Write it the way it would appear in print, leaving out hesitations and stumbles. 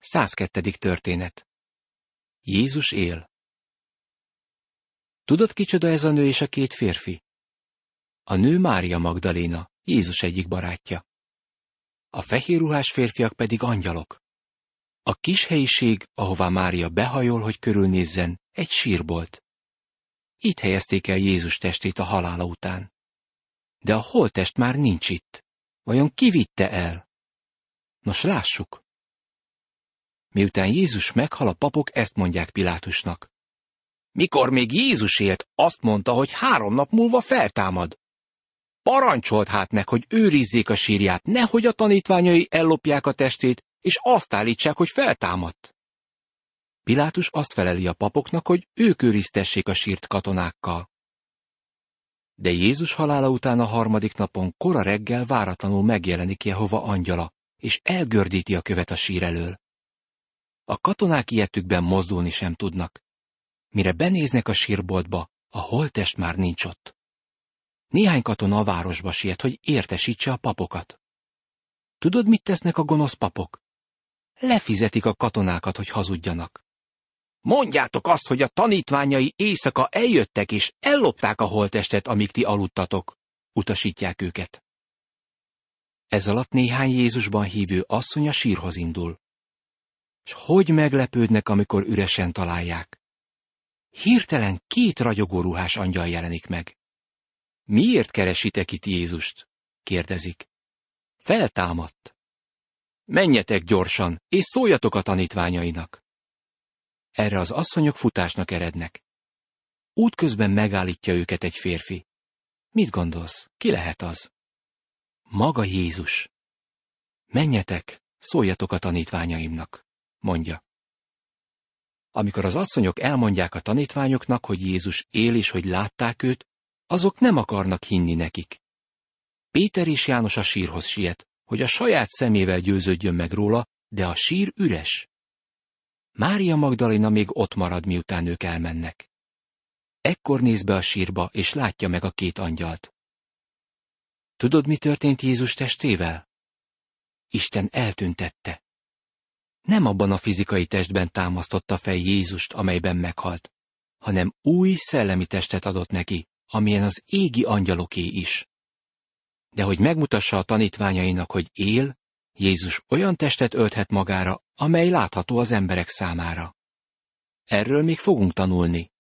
102. történet. Jézus él. Tudod, kicsoda ez a nő és a két férfi? A nő Mária Magdaléna, Jézus egyik barátja. A fehérruhás férfiak pedig angyalok. A kis helyiség, ahová Mária behajol, hogy körülnézzen, egy sírbolt. Itt helyezték el Jézus testét a halála után. De a holttest már nincs itt. Vajon ki vitte el? Nos, lássuk. Miután Jézus meghal, a papok ezt mondják Pilátusnak. Mikor még Jézus élt, azt mondta, hogy 3 nap múlva feltámad. Parancsolt hát meg, hogy őrizzék a sírját, nehogy a tanítványai ellopják a testét, és azt állítsák, hogy feltámadt. Pilátus azt feleli a papoknak, hogy ők őriztessék a sírt katonákkal. De Jézus halála után a 3. napon kora reggel váratlanul megjelenik Jehova angyala, és elgördíti a követ a sír elől. A katonák ilyetükben mozdulni sem tudnak. Mire benéznek a sírboltba, a holttest már nincs ott. Néhány katona a városba siet, hogy értesítse a papokat. Tudod, mit tesznek a gonosz papok? Lefizetik a katonákat, hogy hazudjanak. Mondjátok azt, hogy a tanítványai éjszaka eljöttek és ellopták a holttestet, amíg ti aludtatok, utasítják őket. Ez alatt néhány Jézusban hívő asszony a sírhoz indul. S hogy meglepődnek, amikor üresen találják. Hirtelen 2 ragyogó ruhás angyal jelenik meg. Miért keresitek itt Jézust? Kérdezik. Feltámadt. Menjetek gyorsan, és szóljatok a tanítványainak. Erre az asszonyok futásnak erednek. Útközben megállítja őket egy férfi. Mit gondolsz, ki lehet az? Maga Jézus. Menjetek, szóljatok a tanítványaimnak, mondja. Amikor az asszonyok elmondják a tanítványoknak, hogy Jézus él és hogy látták őt, azok nem akarnak hinni nekik. Péter és János a sírhoz siet, hogy a saját szemével győződjön meg róla, de a sír üres. Mária Magdaléna még ott marad, miután ők elmennek. Ekkor néz be a sírba, és látja meg a 2 angyalt. Tudod, mi történt Jézus testével? Isten eltüntette. Nem abban a fizikai testben támasztotta fel Jézust, amelyben meghalt, hanem új szellemi testet adott neki, amilyen az égi angyaloké is. De hogy megmutassa a tanítványainak, hogy él, Jézus olyan testet ölthet magára, amely látható az emberek számára. Erről még fogunk tanulni.